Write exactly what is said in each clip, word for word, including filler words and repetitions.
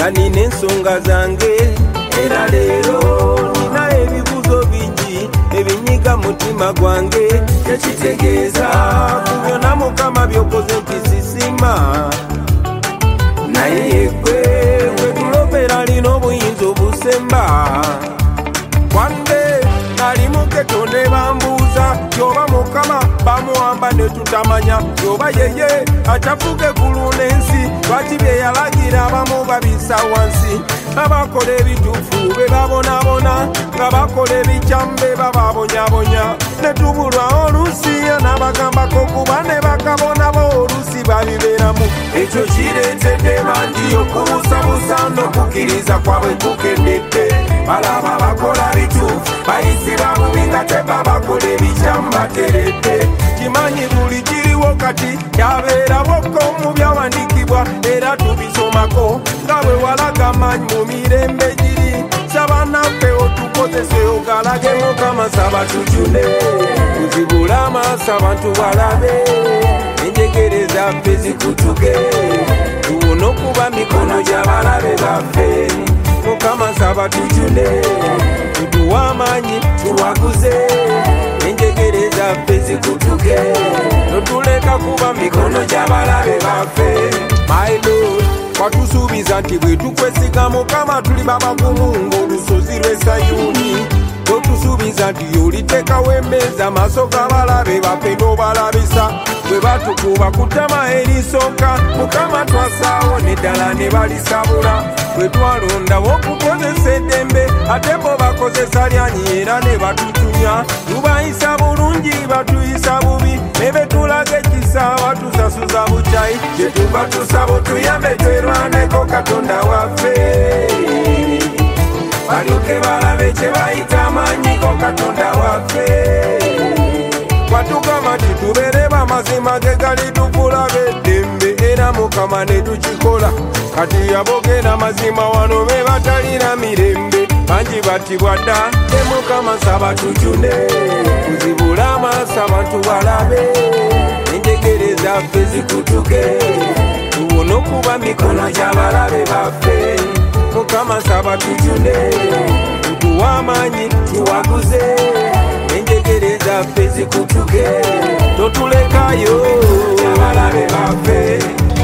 nga nina ensonga zange era leero nina ebibuzo bingi ebinyiga mutima gwange tekitegeeza ku byonna Mukama byokoze nti sisima naye gwe wetulopera lina obuyinza obusemba wande nali muketo ne bambuuza yoba Mukama bamuwamba ne tutamanya yoba yeye akyafuga eggulu n'ensi lwaki bye yalagira abamu babisa wansi abakola ebituufu be babonabona nga bakola ebikyambe bababonyabonya ne tubulwa oluusi n'abagambako kuba ne bakabonabo oluusi babibeeramu ekyo kireetedde bangi okubusabusa n'okukkiriza kwabwe kukendedde balaba bakola bituufu bayisira bubi nga tebabakola ebikyambateredde kimanyi buli kiriwo kati yabeeraboko mu byawandiikibwa era tubisomako nga bwe walaga maanyi mu mirembe giri saba naffe otukozese ogalage Mukama saba tujune kuzibula amaaso abantu balabe enjegere zaffe zikutuge tubone okuba mikono gy'abalabe baffe Mukama saba tujune tuduwa amaanyi tuwaguze enjegere zaffe zikutuge totuleka kuba mikono gy'abalabe baffe my Lord watusuubiza nti bwe tukwesiga Mukama tuli babagumu ng'olusozi lw'e Sayuuni totusuubiza nti oliteekawo emmeeza amaaso g'abalabe baffe n'obalabisa bwe batukuba kutama erisooka Mukama twasaawo neddala ne balisabula bwe twalondawo okukozesa eddembe ate bo bakozesa lyanyi era ne batutunya tubayisa bulungi batuyisa bubi ne betulaga ekisa batusasuza bukyayi kye tuba tusaba otuyambe twerwaneko Katonda waffe balyoke balabe kye bayita amaanyiko Katonda waffe watugamba nti tubeere bamazima ge gali tukulabe eddembe era Mukama ne tukikola kati yabogera mazima wano be batalina mirembe bangi batibwa dda ne Mukama saba tujune kuzibula amaaso abantu balabe enjegere zaffe zikutuge tubone okuba mikono gy'abalabe baffe Mukama saba tujune tuduwa amaanyi tuwaguze enjegere zaffe zikutuge totulekayo gy'abalabe baffe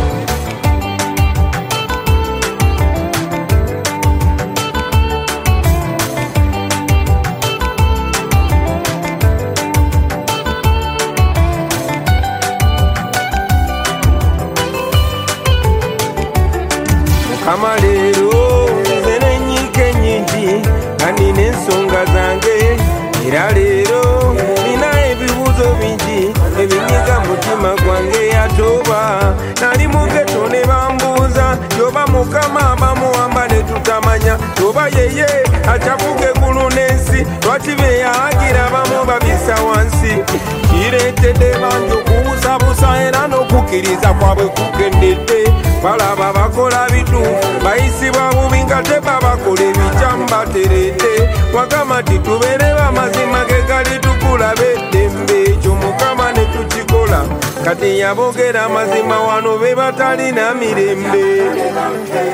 Mukama leero nze n'enyiike nnyingi nga nina ensonga zange era leero nina ebibuuzo bingi ebinyiga mutima gwange yatoba nali mugeto ne bambuuza yoba Mukama bamuwamba ne tutamanya yoba yeye akyafuga eggulu n'ensi lwaki bye yalagira abamu babisa wansi kireetedde bangi okubusabusa era n'okukkiriza kwabwe kukendedde balaba bakola bituufu bayisibwa bubi nga tebabakola ebikyambateredde Mukama nti tubeere bamazima ge gali tukulabe eddembe ekyo Mukama ne tukikola kati yabogera amazima wano be batalina mirembe